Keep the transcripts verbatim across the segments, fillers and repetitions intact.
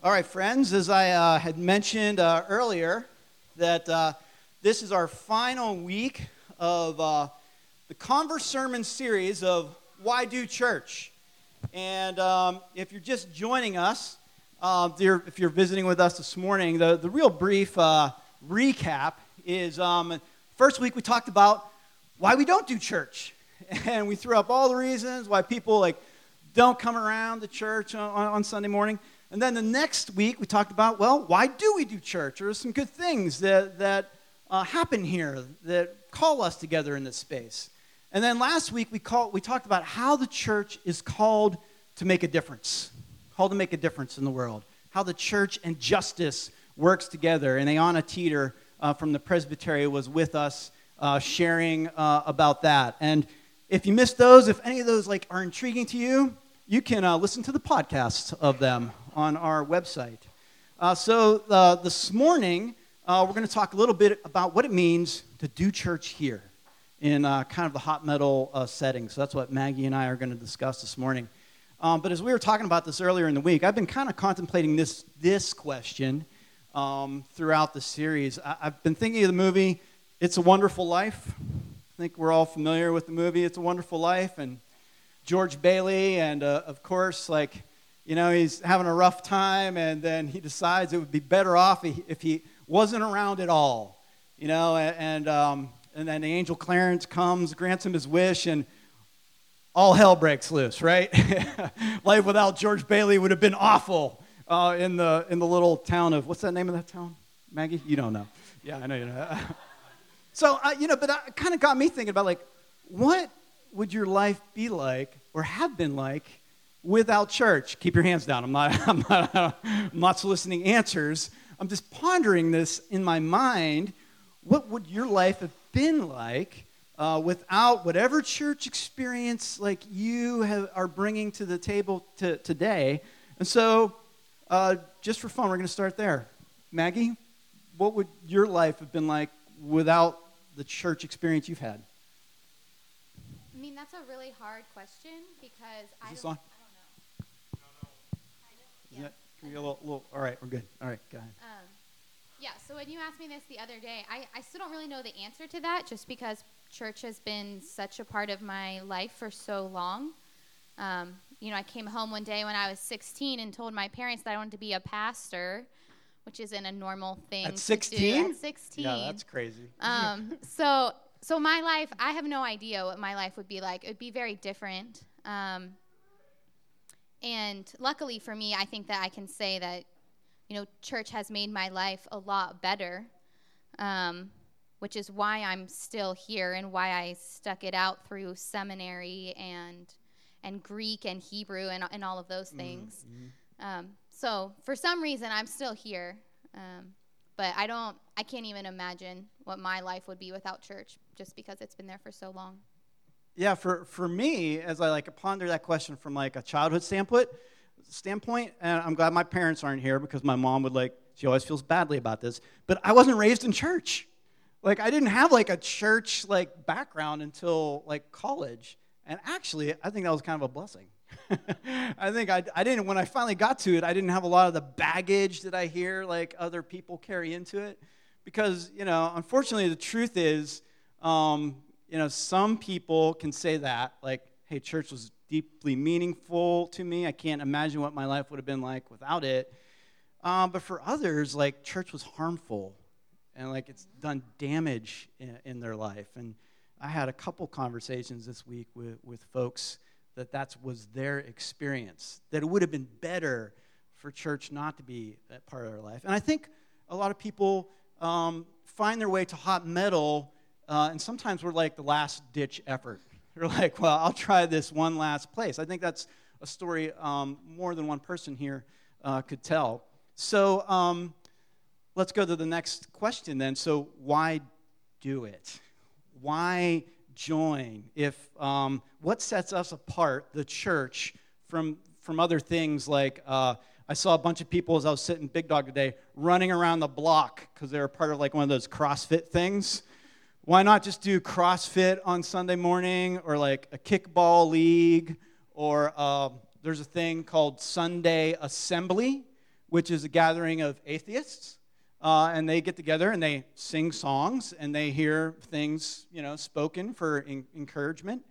All right, friends, as I uh, had mentioned uh, earlier, that uh, this is our final week of uh, the Converse Sermon series of Why Do Church? And um, if you're just joining us, uh, you're, if you're visiting with us this morning, the, the real brief uh, recap is um, first week we talked about why we don't do church. And we threw up all the reasons why people like don't come around the church on, on Sunday morning. And then the next week, we talked about, well, why do we do church? There are some good things that, that uh, happen here that call us together in this space. And then last week, we, call, we talked about how the church is called to make a difference, called to make a difference in the world, how the church and justice works together. And Ayana Teeter uh, from the Presbytery was with us uh, sharing uh, about that. And if you missed those, if any of those like are intriguing to you, you can uh, listen to the podcast of them on our website. Uh, so uh, this morning, uh, we're going to talk a little bit about what it means to do church here in uh, kind of the hot metal uh, setting. So that's what Maggie and I are going to discuss this morning. Um, but as we were talking about this earlier in the week, I've been kind of contemplating this this question um, throughout the series. I, I've been thinking of the movie It's a Wonderful Life. I think we're all familiar with the movie It's a Wonderful Life, and George Bailey, and uh, of course, like, you know, he's having a rough time, and then he decides it would be better off if he wasn't around at all, you know, and um, and then the angel Clarence comes, grants him his wish, and all hell breaks loose, right? Life without George Bailey would have been awful uh, in the in the little town of, what's that name of that town, Maggie? You don't know. Yeah, I know you know. So, uh, you know, but it kind of got me thinking about, like, what would your life be like or have been like without church? Keep your hands down. I'm not, I'm not, I'm not soliciting answers. I'm just pondering this in my mind. What would your life have been like uh, without whatever church experience like you have, are bringing to the table to, today? And so, uh, just for fun, we're going to start there. Maggie, what would your life have been like without the church experience you've had? I mean, that's a really hard question because Is I this don't, on? I don't know. Kind of, yeah. Yeah, can we get a little, little, all right, we're good. All right, go ahead. Um, yeah, so when you asked me this the other day, I, I still don't really know the answer to that just because church has been such a part of my life for so long. Um, you know, I came home one day when I was sixteen and told my parents that I wanted to be a pastor, which isn't a normal thing At to sixteen? do. At sixteen. Yeah, that's crazy. Um, so... So my life, I have no idea what my life would be like. It would be very different. Um, and luckily for me, I think that I can say that, you know, church has made my life a lot better, um, which is why I'm still here and why I stuck it out through seminary and and Greek and Hebrew and, and all of those things. Mm-hmm. Um, so for some reason, I'm still here. Um, But I don't, I can't even imagine what my life would be without church just because it's been there for so long. Yeah, for, for me, as I like ponder that question from like a childhood standpoint, standpoint, and I'm glad my parents aren't here because my mom would like, she always feels badly about this, but I wasn't raised in church. Like I didn't have like a church like background until like college. And actually, I think that was kind of a blessing. I think I, I didn't, when I finally got to it, I didn't have a lot of the baggage that I hear like other people carry into it. Because, you know, unfortunately, the truth is, um, you know, some people can say that, like, hey, church was deeply meaningful to me. I can't imagine what my life would have been like without it. Um, but for others, like, church was harmful. And, like, it's done damage in, in their life. And I had a couple conversations this week with, with folks that that was their experience, that it would have been better for church not to be a part of their life. And I think a lot of people um, find their way to hot metal, uh, and sometimes we're like the last-ditch effort. They're like, well, I'll try this one last place. I think that's a story um, more than one person here uh, could tell. So um, let's go to the next question then. So why do it? Why join? If um, what sets us apart, the church, from from other things like uh, I saw a bunch of people as I was sitting Big Dog today running around the block because they were part of like one of those CrossFit things. Why not just do CrossFit on Sunday morning or like a kickball league or uh, there's a thing called Sunday Assembly which is a gathering of atheists, uh, and they get together and they sing songs and they hear things, you know, spoken for in- encouragement.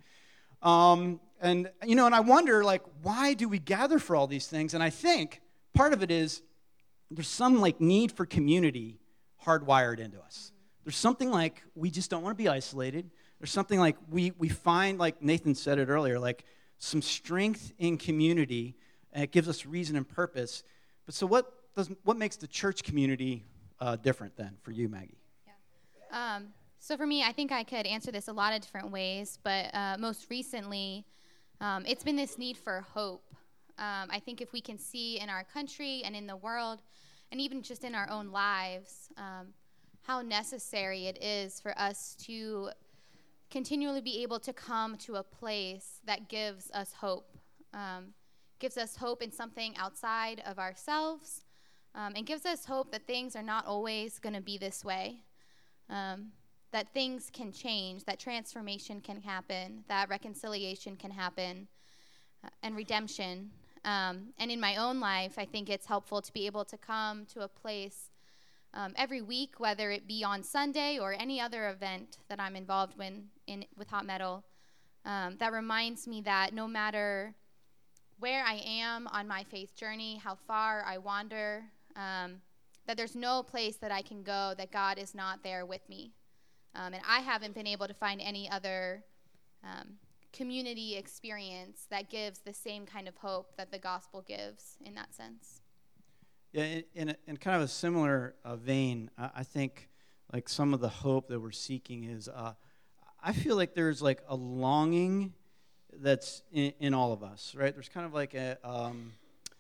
Um, and, you know, and I wonder, like, why do we gather for all these things? And I think part of it is there's some, like, need for community hardwired into us. There's something like we just don't want to be isolated. There's something like we, we find, like Nathan said it earlier, like some strength in community, and it gives us reason and purpose. But so what does what makes the church community uh, different then for you, Maggie? Yeah. Um, so for me, I think I could answer this a lot of different ways, but uh, most recently, um, it's been this need for hope. Um, I think if we can see in our country and in the world, and even just in our own lives, um, how necessary it is for us to continually be able to come to a place that gives us hope, um, gives us hope in something outside of ourselves, um, and gives us hope that things are not always going to be this way, um, that things can change, that transformation can happen, that reconciliation can happen, uh, and redemption. Um, and in my own life, I think it's helpful to be able to come to a place Um, every week, whether it be on Sunday or any other event that I'm involved in, in with Hot Metal, um, that reminds me that no matter where I am on my faith journey, how far I wander, um, that there's no place that I can go that God is not there with me. Um, and I haven't been able to find any other um, community experience that gives the same kind of hope that the gospel gives in that sense. Yeah, in, in, a, in kind of a similar uh, vein, I, I think like some of the hope that we're seeking is, uh, I feel like there's like a longing that's in, in all of us, right? There's kind of like a, um,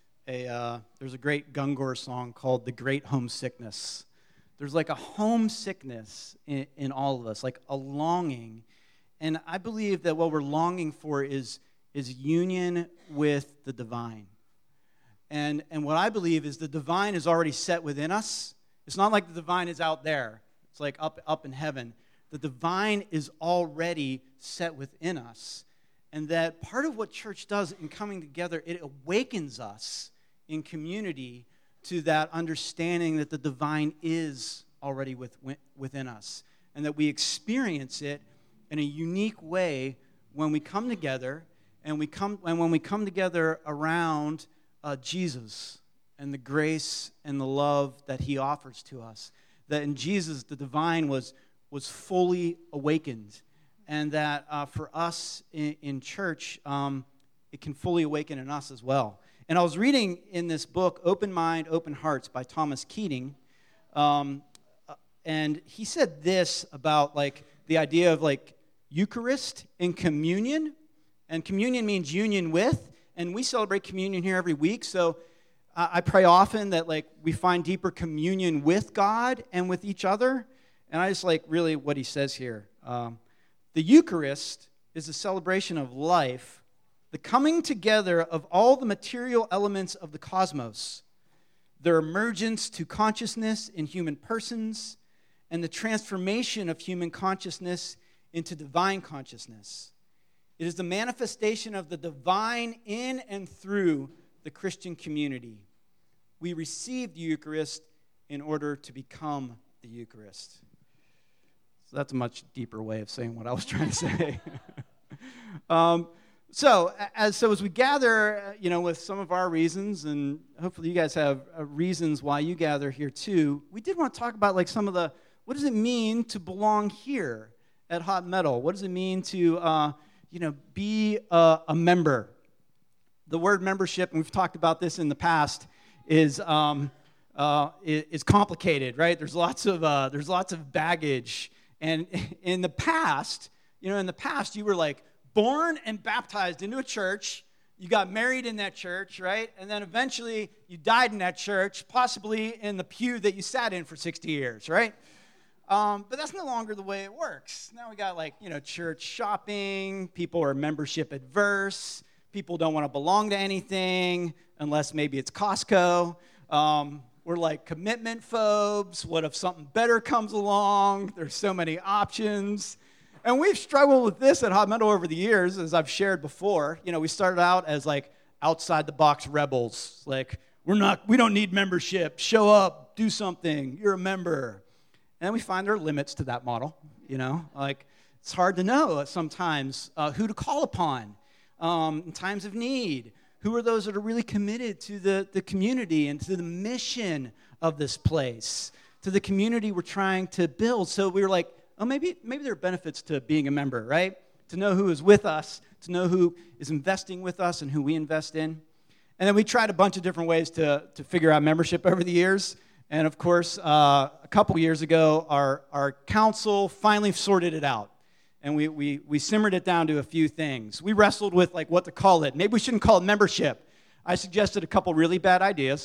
a uh, there's a great Gungor song called "The Great Homesickness." There's like a homesickness in, in all of us, like a longing, and I believe that what we're longing for is is union with the divine. And and what I believe is the divine is already set within us. It's not like the divine is out there. It's like up, up in heaven. The divine is already set within us. And that part of what church does in coming together, it awakens us in community to that understanding that the divine is already with, within us. And that we experience it in a unique way when we come together. And, we come, and when we come together around Uh, Jesus and the grace and the love that he offers to us. That in Jesus, the divine was, was fully awakened. And that uh, for us in, in church, um, it can fully awaken in us as well. And I was reading in this book, Open Mind, Open Hearts by Thomas Keating. Um, and he said this about like the idea of like Eucharist and communion. And communion means union with. And we celebrate communion here every week, so uh, I pray often that like we find deeper communion with God and with each other. And I just like really what he says here. Um, the Eucharist is a celebration of life, the coming together of all the material elements of the cosmos, their emergence to consciousness in human persons, and the transformation of human consciousness into divine consciousness. It is the manifestation of the divine in and through the Christian community. We receive the Eucharist in order to become the Eucharist. So that's a much deeper way of saying what I was trying to say. um, so as so as we gather, you know, with some of our reasons, and hopefully you guys have uh, reasons why you gather here too, we did want to talk about like some of the, what does it mean to belong here at Hot Metal? What does it mean to uh, you know, be a, a member? The word membership, and we've talked about this in the past, is um, uh, is complicated, right? There's lots of uh, there's lots of baggage, and in the past, you know, in the past, you were like born and baptized into a church. You got married in that church, right? And then eventually, you died in that church, possibly in the pew that you sat in for sixty years, right? Um, but that's no longer the way it works. Now we got like, you know, church shopping. People are membership adverse. People don't want to belong to anything unless maybe it's Costco. Um, we're like commitment phobes. What if something better comes along? There's so many options. And we've struggled with this at Hot Metal over the years, as I've shared before. You know, we started out as like outside the box rebels. Like, We're not, we don't need membership. Show up, do something. You're a member. And then we find there are limits to that model, you know. Like, it's hard to know sometimes uh, who to call upon um, in times of need. Who are those that are really committed to the, the community and to the mission of this place, to the community we're trying to build? So we were like, oh, maybe, maybe there are benefits to being a member, right? To know who is with us, to know who is investing with us and who we invest in. And then we tried a bunch of different ways to, to figure out membership over the years. And of course, uh, a couple years ago, our, our council finally sorted it out. And we, we, we simmered it down to a few things. We wrestled with like what to call it. Maybe we shouldn't call it membership. I suggested a couple really bad ideas.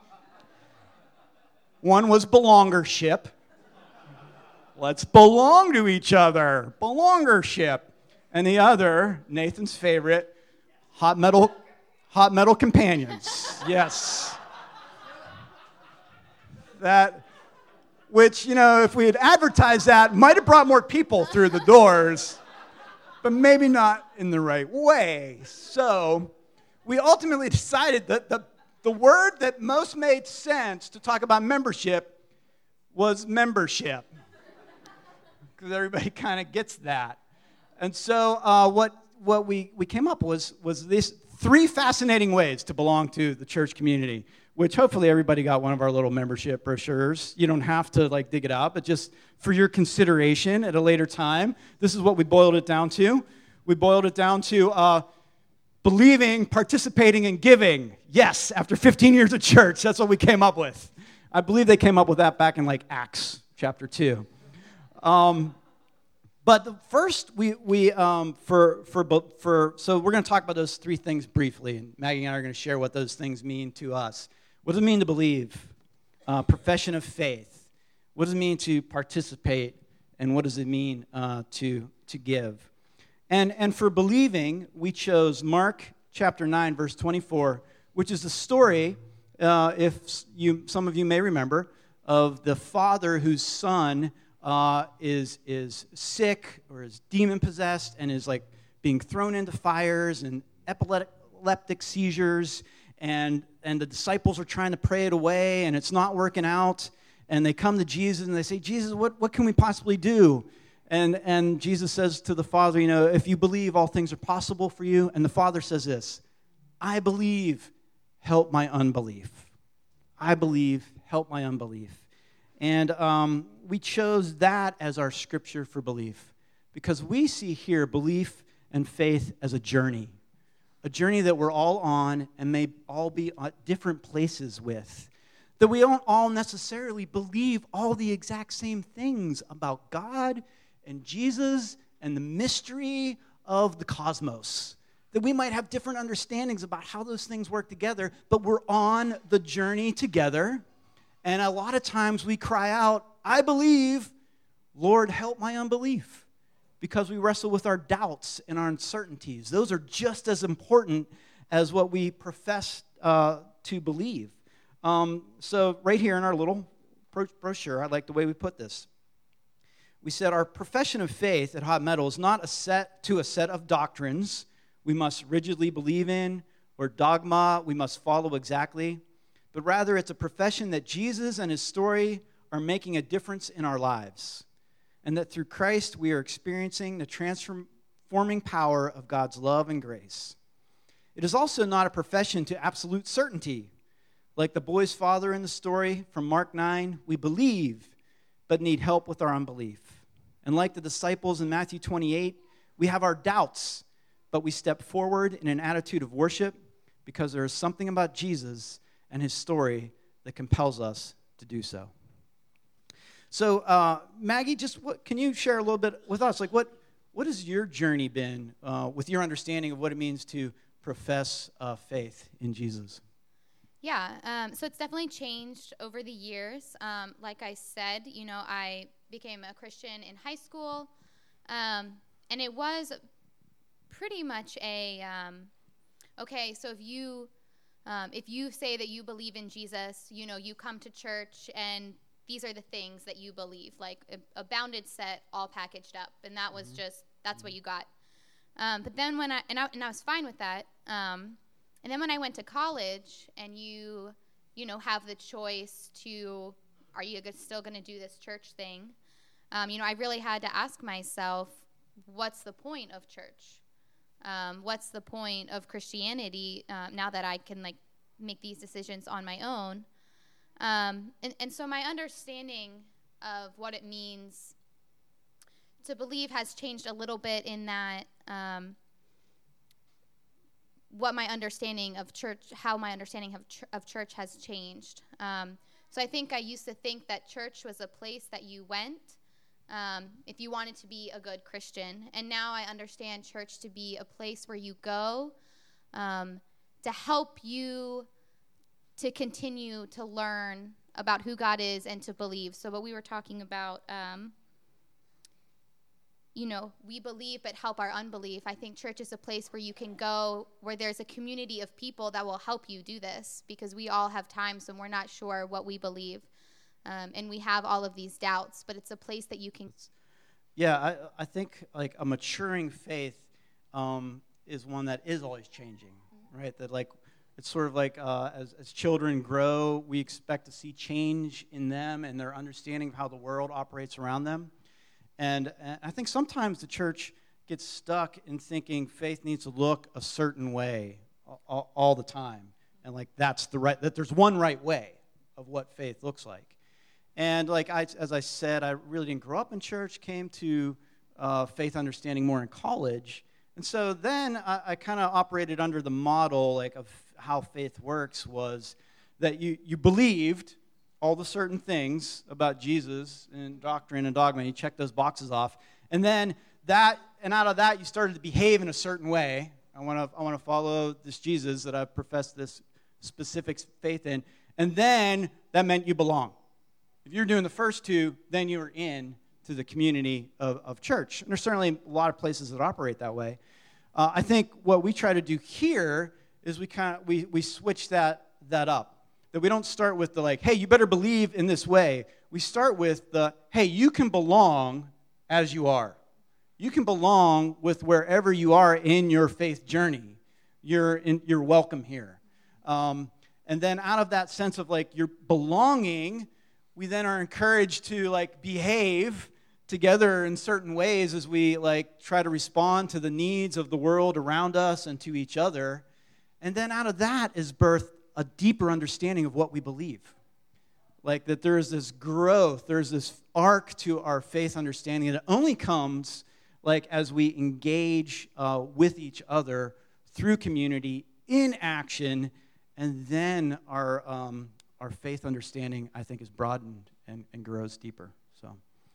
One was belongership. Let's belong to each other. Belongership. And the other, Nathan's favorite, hot metal hot metal companions. Yes. That, which, you know, if we had advertised that, might have brought more people through the doors, but maybe not in the right way. So we ultimately decided that the, the word that most made sense to talk about membership was membership, because everybody kind of gets that. And so uh, what what we, we came up with was, was these three fascinating ways to belong to the church community, which hopefully everybody got one of our little membership brochures. You don't have to like dig it out, but just for your consideration at a later time, this is what we boiled it down to. We boiled it down to uh, believing, participating, and giving. Yes, after fifteen years of church, that's what we came up with. I believe they came up with that back in like Acts chapter two. Um, but the first, we we um, for for for so we're going to talk about those three things briefly, and Maggie and I are going to share what those things mean to us. What does it mean to believe? Uh, profession of faith. What does it mean to participate? And what does it mean uh, to to give? And and for believing, we chose Mark chapter nine, verse twenty-four, which is the story, uh, if you some of you may remember, of the father whose son uh, is is sick or is demon possessed and is like being thrown into fires and epileptic seizures, and and the disciples are trying to pray it away, and it's not working out. And they come to Jesus and they say, Jesus, what, what can we possibly do? And and Jesus says to the father, you know, if you believe, all things are possible for you. And the father says this, I believe, help my unbelief. I believe, help my unbelief. And um, we chose that as our scripture for belief because we see here belief and faith as a journey, a journey that we're all on and may all be at different places with, that we don't all necessarily believe all the exact same things about God and Jesus and the mystery of the cosmos, that we might have different understandings about how those things work together, but we're on the journey together. And a lot of times we cry out, I believe, Lord, help my unbelief, because we wrestle with our doubts and our uncertainties. Those are just as important as what we profess uh, to believe. Um, so right here in our little brochure, I like the way we put this. We said our profession of faith at Hot Metal is not a set to a set of doctrines we must rigidly believe in or dogma we must follow exactly, but rather it's a profession that Jesus and his story are making a difference in our lives, and that through Christ we are experiencing the transforming power of God's love and grace. It is also not a profession to absolute certainty. Like the boy's father in the story from Mark nine, we believe but need help with our unbelief. And like the disciples in Matthew twenty-eight, we have our doubts, but we step forward in an attitude of worship because there is something about Jesus and his story that compels us to do so. So, uh, Maggie, just what, can you share a little bit with us? Like, what what has your journey been uh, with your understanding of what it means to profess uh, faith in Jesus? Yeah, um, so it's definitely changed over the years. Um, like I said, you know, I became a Christian in high school, um, and it was pretty much a, um, okay, so if you um, if you say that you believe in Jesus, you know, you come to church, and these are the things that you believe, like a, a bounded set, all packaged up, and that was just, that's what you got. Um, but then when I and, I, and I was fine with that, um, and then when I went to college, and you, you know, have the choice to, are you g- still going to do this church thing? Um, you know, I really had to ask myself, what's the point of church? Um, what's the point of Christianity um, now that I can, like, make these decisions on my own? Um, and, and so my understanding of what it means to believe has changed a little bit in that um, what my understanding of church, how my understanding of, ch- of church has changed. Um, so I think I used to think that church was a place that you went um, if you wanted to be a good Christian. And now I understand church to be a place where you go um, to help you to continue to learn about who God is and to believe. So what we were talking about, um, you know, we believe but help our unbelief. I think church is a place where you can go, where there's a community of people that will help you do this, because we all have times when we're not sure what we believe. Um, and we have all of these doubts, but it's a place that you can. Yeah, I, I think like a maturing faith um, is one that is always changing, mm-hmm. right? That like it's sort of like uh, as, as children grow, we expect to see change in them and their understanding of how the world operates around them. And, and I think sometimes the church gets stuck in thinking faith needs to look a certain way all, all the time, and like that's the right, that there's one right way of what faith looks like. And like I, as I said, I really didn't grow up in church, came to uh, faith understanding more in college. And so then I, I kind of operated under the model like of how faith works was that you, you believed all the certain things about Jesus and doctrine and dogma. You check those boxes off. And then that, and out of that, you started to behave in a certain way. I want to I want to follow this Jesus that I've professed this specific faith in. And then that meant you belong. If you're doing the first two, then you're in to the community of, of church. And there's certainly a lot of places that operate that way. Uh, I think what we try to do here is we kind of we we switch that that up. That we don't start with the like, hey, you better believe in this way. We start with the, hey, you can belong as you are. You can belong with wherever you are in your faith journey. You're in, you're welcome here. Um, and then out of that sense of like your belonging, we then are encouraged to like behave together in certain ways as we like try to respond to the needs of the world around us and to each other. And then out of that is birthed a deeper understanding of what we believe. Like that there is this growth, there's this arc to our faith understanding, and it only comes like as we engage uh, with each other through community, in action, and then our um, our faith understanding, I think, is broadened and, and grows deeper. So,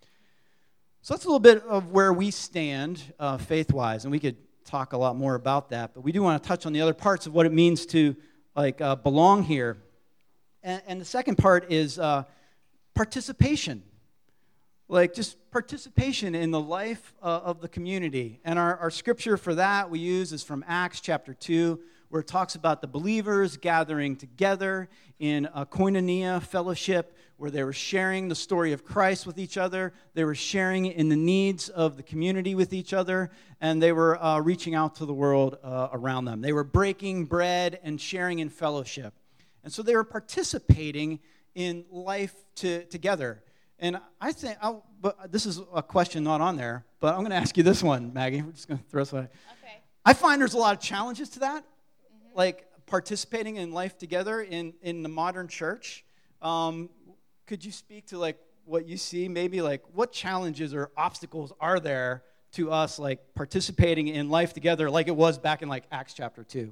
so that's a little bit of where we stand uh, faith-wise, and we could talk a lot more about that, but we do want to touch on the other parts of what it means to like uh, belong here. And, and the second part is uh, participation. Like just participation in the life uh, of the community. And our, our scripture for that we use is from Acts chapter two, where it talks about the believers gathering together in a koinonia fellowship, where they were sharing the story of Christ with each other. They were sharing in the needs of the community with each other, and they were uh, reaching out to the world uh, around them. They were breaking bread and sharing in fellowship. And so they were participating in life to, together. And I think, I'll, but this is a question not on there, but I'm going to ask you this one, Maggie. We're just going to throw this away. Okay. I find there's a lot of challenges to that, mm-hmm. like participating in life together in, in the modern church. Um, could you speak to like what you see? Maybe like what challenges or obstacles are there to us like participating in life together like it was back in like Acts chapter two?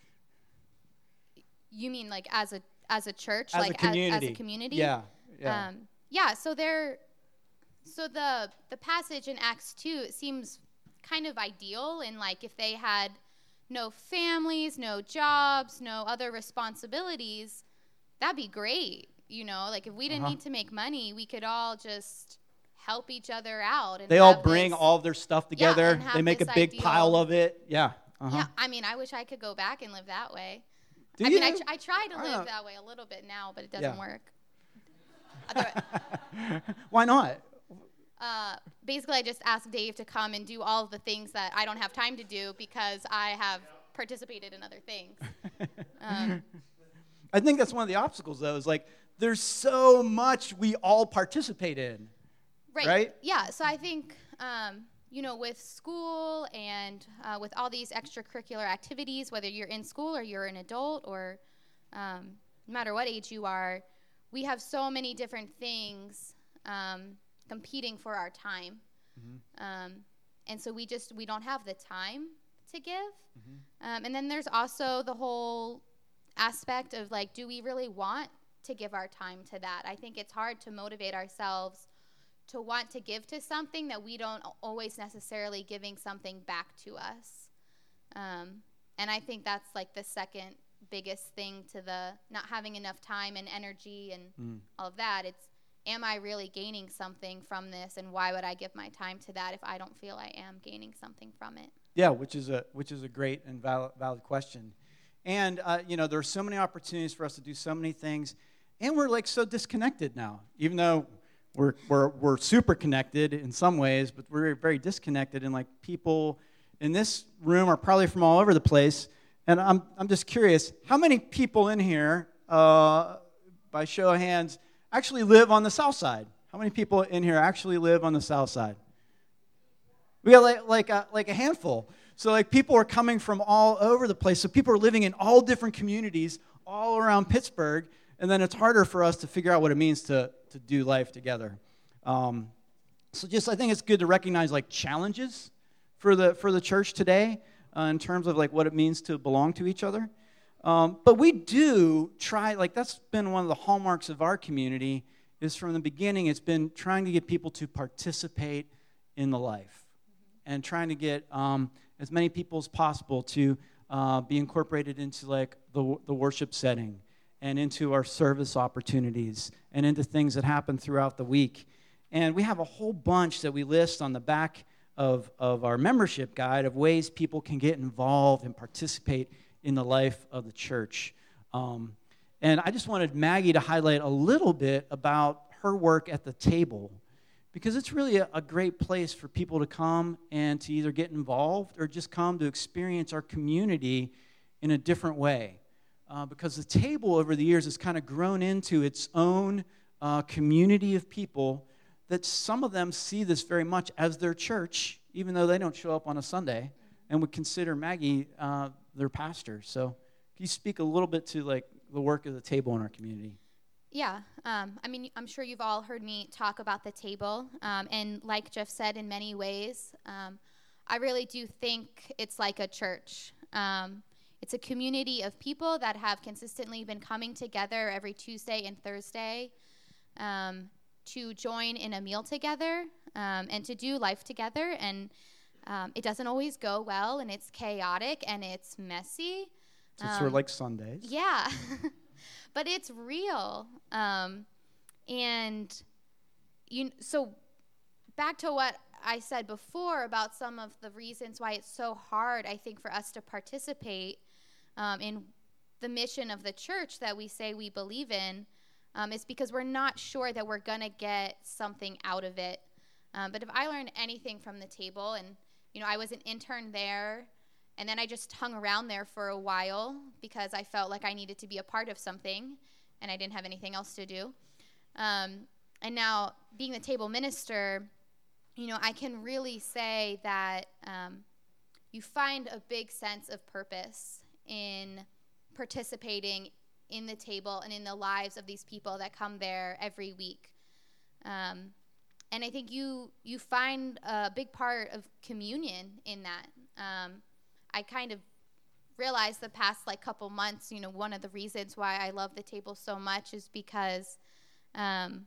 You mean like as a as a church, as like a community. As, as a community? Yeah. Yeah. Um, yeah. So there. So the the passage in Acts two, it seems kind of ideal in like if they had no families, no jobs, no other responsibilities, that'd be great. You know, like if we didn't uh-huh. need to make money, we could all just help each other out. And they all bring this, all of their stuff together. Yeah, they make a big ideal, pile of it. Yeah. Uh-huh. Yeah. I mean, I wish I could go back and live that way. Do I you? mean, I, tr- I try to live that way a little bit now, but it doesn't yeah. work. Why not? Uh, basically, I just asked Dave to come and do all of the things that I don't have time to do because I have participated in other things. Um, I think that's one of the obstacles, though, is like there's so much we all participate in. right. Right? Yeah. So I think, um, you know, with school and uh, with all these extracurricular activities, whether you're in school or you're an adult or um, no matter what age you are, we have so many different things um, competing for our time. Mm-hmm. Um, and so we just, we don't have the time to give. Mm-hmm. Um, and then there's also the whole aspect of like, do we really want to give our time to that? I think it's hard to motivate ourselves to want to give to something that we don't always necessarily giving something back to us. Um, and I think that's like the second biggest thing to the not having enough time and energy and mm. all of that. It's, am I really gaining something from this, and why would I give my time to that if I don't feel I am gaining something from it? Yeah, which is a which is a great and valid, valid question. And uh, you know, there are so many opportunities for us to do so many things, and we're like so disconnected now. Even though we're we're we're super connected in some ways, but we're very disconnected. And like people in this room are probably from all over the place. And I'm I'm just curious, how many people in here, uh, by show of hands, actually live on the south side? How many people in here actually live on the south side? We got like like a, like a handful. So like people are coming from all over the place. So people are living in all different communities all around Pittsburgh, and then it's harder for us to figure out what it means to to do life together. Um, so just I think it's good to recognize like challenges for the for the church today uh, in terms of like what it means to belong to each other. Um, but we do try, like that's been one of the hallmarks of our community, is from the beginning it's been trying to get people to participate in the life and trying to get um, as many people as possible to uh, be incorporated into like the, the worship setting and into our service opportunities and into things that happen throughout the week. And we have a whole bunch that we list on the back of, of our membership guide of ways people can get involved and participate in the life of the church. Um, and I just wanted Maggie to highlight a little bit about her work at the table, because it's really a, a great place for people to come and to either get involved or just come to experience our community in a different way. Uh, because the table over the years has kind of grown into its own uh, community of people that some of them see this very much as their church, even though they don't show up on a Sunday and would consider Maggie uh, their pastor. So can you speak a little bit to like the work of the table in our community? Yeah. Um, I mean, I'm sure you've all heard me talk about the table. Um, and like Jeff said, in many ways, um, I really do think it's like a church. Um, it's a community of people that have consistently been coming together every Tuesday and Thursday um, to join in a meal together um, and to do life together. And um, it doesn't always go well, and it's chaotic, and it's messy. So it's um, sort of like Sundays. Yeah. But it's real. Um, and you so back to what I said before about some of the reasons why it's so hard, I think, for us to participate um, in the mission of the church that we say we believe in, um, is because we're not sure that we're going to get something out of it. Um, but if I learned anything from the table, and, you know, I was an intern there, and then I just hung around there for a while because I felt like I needed to be a part of something, and I didn't have anything else to do. Um, and now, being the table minister, you know, I can really say that um, you find a big sense of purpose in participating in the table and in the lives of these people that come there every week. Um, and I think you you find a big part of communion in that. Um, I kind of realized the past like couple months, you know, one of the reasons why I love the table so much is because, um,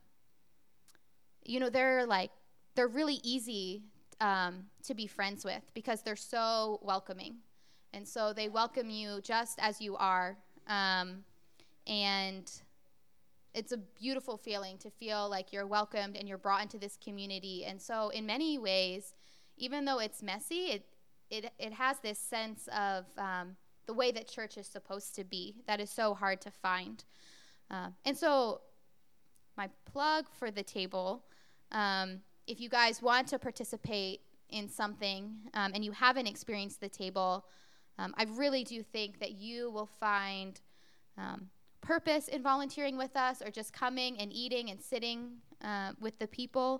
you know, they're like, they're really easy um, to be friends with because they're so welcoming. And so they welcome you just as you are. Um, and it's a beautiful feeling to feel like you're welcomed and you're brought into this community. And so in many ways, even though it's messy, it it, it has this sense of um, the way that church is supposed to be that is so hard to find. Uh, and so my plug for the table, um, if you guys want to participate in something um, and you haven't experienced the table, Um, I really do think that you will find um, purpose in volunteering with us, or just coming and eating and sitting uh, with the people.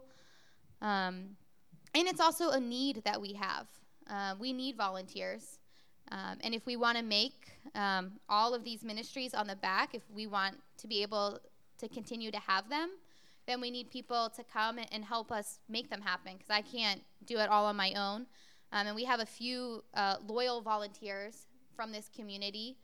Um, and it's also a need that we have. Uh, we need volunteers. Um, and if we want to make um, all of these ministries on the back, if we want to be able to continue to have them, then we need people to come and, and help us make them happen, because I can't do it all on my own. Um, and we have a few uh, loyal volunteers from this community,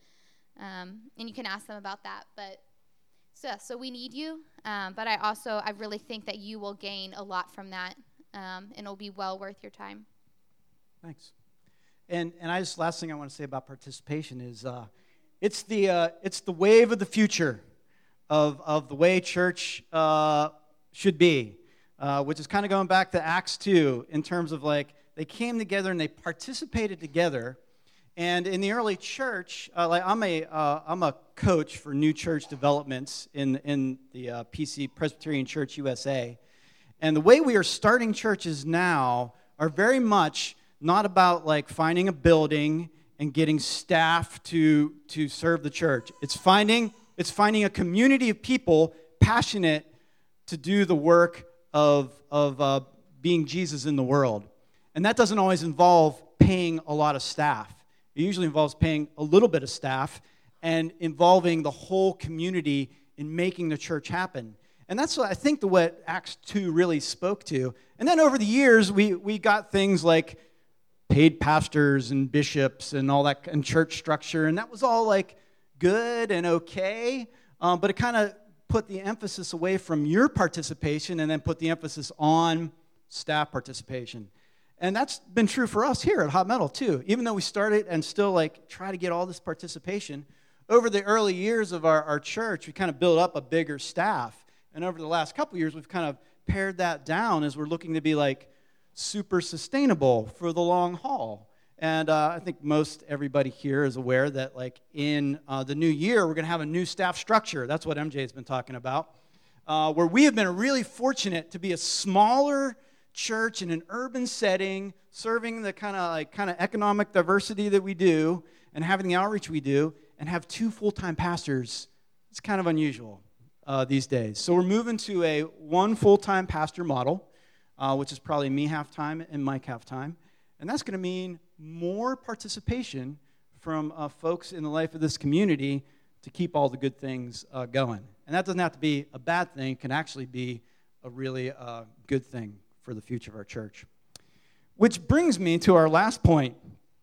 um, and you can ask them about that. But so, so we need you, um, but I also, I really think that you will gain a lot from that, um, and it'll be well worth your time. Thanks. And and I just last thing I want to say about participation is uh, it's the uh, it's the wave of the future of of the way church uh, should be, uh, which is kind of going back to Acts two in terms of like they came together and they participated together. And in the early church, uh, like I'm a uh, I'm a coach for new church developments in in the uh, P C Presbyterian Church U S A, and the way we are starting churches now are very much not about like finding a building and getting staff to to serve the church. It's finding it's finding a community of people passionate to do the work of of uh, being Jesus in the world, and that doesn't always involve paying a lot of staff. It usually involves paying a little bit of staff and involving the whole community in making the church happen. And that's what I think the what Acts two really spoke to. And then over the years, we we got things like paid pastors and bishops and all that, and church structure, and that was all like good and okay, um, but it kind of put the emphasis away from your participation and then put the emphasis on staff participation. And that's been true for us here at Hot Metal too. Even though we started and still like try to get all this participation, over the early years of our, our church, we kind of built up a bigger staff, and over the last couple years, we've kind of pared that down as we're looking to be like super sustainable for the long haul. And uh, I think most everybody here is aware that like in uh, the new year, we're going to have a new staff structure. That's what M J has been talking about, uh, where we have been really fortunate to be a smaller church in an urban setting, serving the kind of like kind of economic diversity that we do and having the outreach we do, and have two full-time pastors. It's kind of unusual uh, these days. So we're moving to a one full-time pastor model, Uh, which is probably me half-time and Mike half-time. And that's going to mean more participation from uh, folks in the life of this community to keep all the good things uh, going. And that doesn't have to be a bad thing. It can actually be a really uh, good thing for the future of our church. Which brings me to our last point,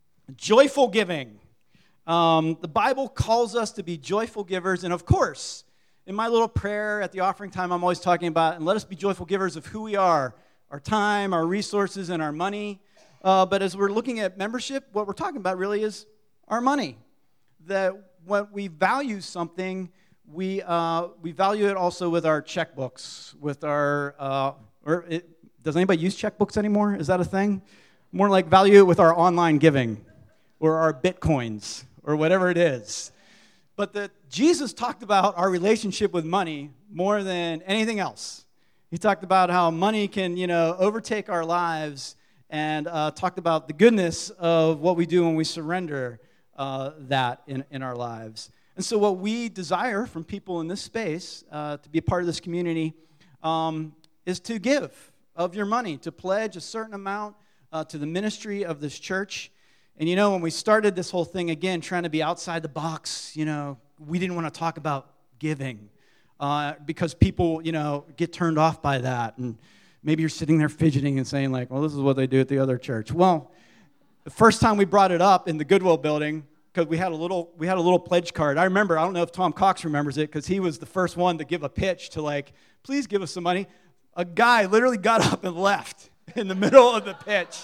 joyful giving. Um, the Bible calls us to be joyful givers. And of course, in my little prayer at the offering time, I'm always talking about, and let us be joyful givers of who we are, our time, our resources, and our money. Uh, but as we're looking at membership, what we're talking about really is our money. That when we value something, we uh, we value it also with our checkbooks, with our, uh, or it, does anybody use checkbooks anymore? Is that a thing? More like value it with our online giving, or our bitcoins, or whatever it is. But that Jesus talked about our relationship with money more than anything else. He talked about how money can, you know, overtake our lives, and uh, talked about the goodness of what we do when we surrender uh, that in, in our lives. And so what we desire from people in this space uh, to be a part of this community um, is to give of your money, to pledge a certain amount uh, to the ministry of this church. And, you know, when we started this whole thing, again, trying to be outside the box, you know, we didn't want to talk about giving. Uh, because people, you know, get turned off by that. And maybe you're sitting there fidgeting and saying, like, well, this is what they do at the other church. Well, the first time we brought it up in the Goodwill building, because we had a little we had a little pledge card. I remember, I don't know if Tom Cox remembers it, because he was the first one to give a pitch to, like, please give us some money. A guy literally got up and left in the middle of the pitch.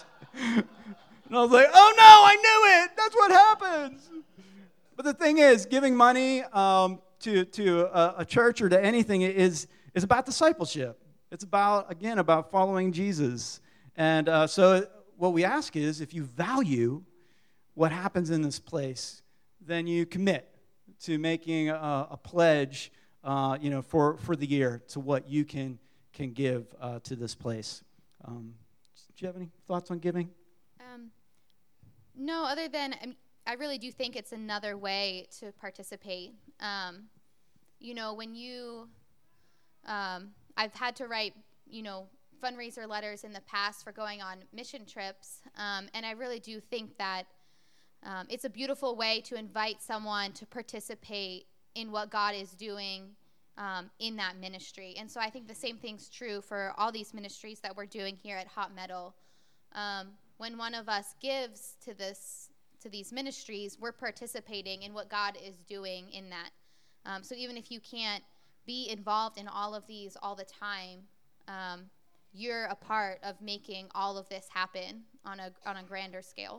And I was like, oh, no, I knew it. That's what happens. But the thing is, giving money um, to, to a, a church or to anything is, is about discipleship. It's about, again, about following Jesus. And uh, so what we ask is, if you value what happens in this place, then you commit to making a, a pledge, uh, you know, for, for the year to what you can can give uh, to this place. Um, do you have any thoughts on giving? Um, no, other than I mean, I really do think it's another way to participate. Um, you know, when you, um, I've had to write, you know, fundraiser letters in the past for going on mission trips, um, and I really do think that um, it's a beautiful way to invite someone to participate in what God is doing um, in that ministry. And so I think the same thing's true for all these ministries that we're doing here at Hot Metal. Um, when one of us gives to this to these ministries, we're participating in what God is doing in that. Um, so even if you can't be involved in all of these all the time, um, you're a part of making all of this happen on a on a grander scale.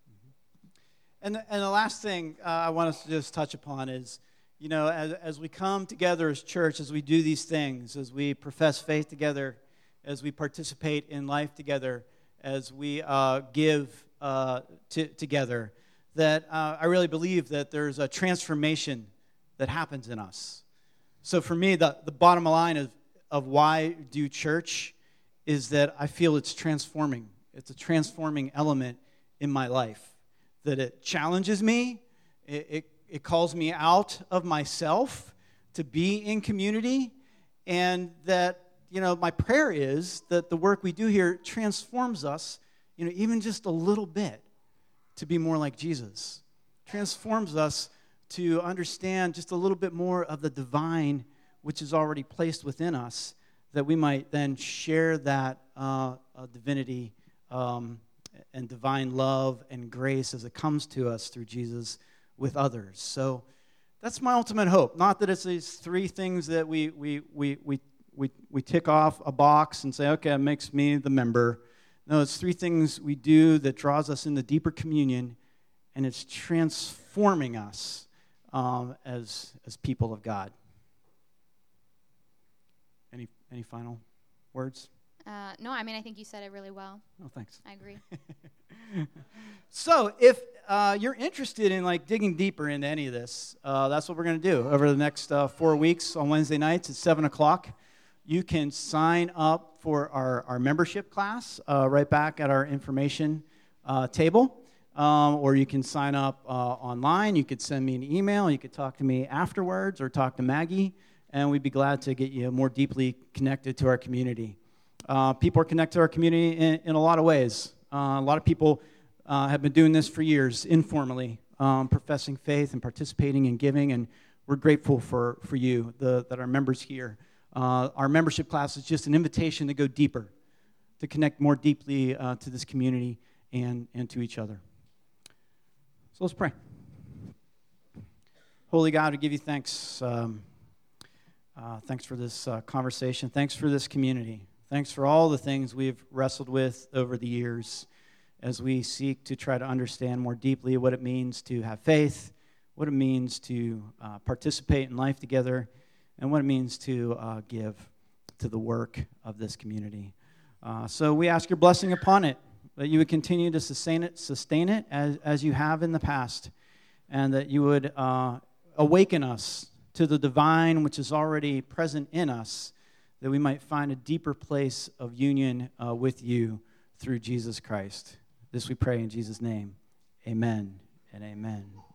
And the, and the last thing uh, I want us to just touch upon is, you know, as, as we come together as church, as we do these things, as we profess faith together, as we participate in life together, as we uh, give uh, t- together, that uh, I really believe that there's a transformation that happens in us. So for me, the, the bottom line of, of why do church is that I feel it's transforming. It's a transforming element in my life. That it challenges me, it, it, it calls me out of myself to be in community, and that, you know, my prayer is that the work we do here transforms us, you know, even just a little bit to be more like Jesus. Transforms us to understand just a little bit more of the divine which is already placed within us, that we might then share that uh, uh, divinity um, and divine love and grace as it comes to us through Jesus with others. So that's my ultimate hope. Not that it's these three things that we we we we we, we tick off a box and say, okay, it makes me the member. No, it's three things we do that draws us into deeper communion, and it's transforming us um, as as people of God. Any any final words? Uh, no, I mean, I think you said it really well. Oh, thanks. I agree. So if uh, you're interested in like digging deeper into any of this, uh, that's what we're going to do over the next uh, four weeks on Wednesday nights at seven o'clock. You can sign up for our, our membership class uh, right back at our information uh, table, um, or you can sign up uh, online. You could send me an email. You could talk to me afterwards or talk to Maggie, and we'd be glad to get you more deeply connected to our community. Uh, people are connected to our community in, in a lot of ways. Uh, a lot of people uh, have been doing this for years, informally, um, professing faith and participating and giving, and we're grateful for, for you, the, that are members here. Uh, our membership class is just an invitation to go deeper, to connect more deeply uh, to this community and, and to each other. So let's pray. Holy God, we give you thanks. Um, uh, thanks for this uh, conversation. Thanks for this community. Thanks for all the things we've wrestled with over the years as we seek to try to understand more deeply what it means to have faith, what it means to uh, participate in life together, and what it means to uh, give to the work of this community. Uh, so we ask your blessing upon it, that you would continue to sustain it, sustain it as, as you have in the past, and that you would uh, awaken us to the divine which is already present in us, that we might find a deeper place of union uh, with you through Jesus Christ. This we pray in Jesus' name. Amen and amen.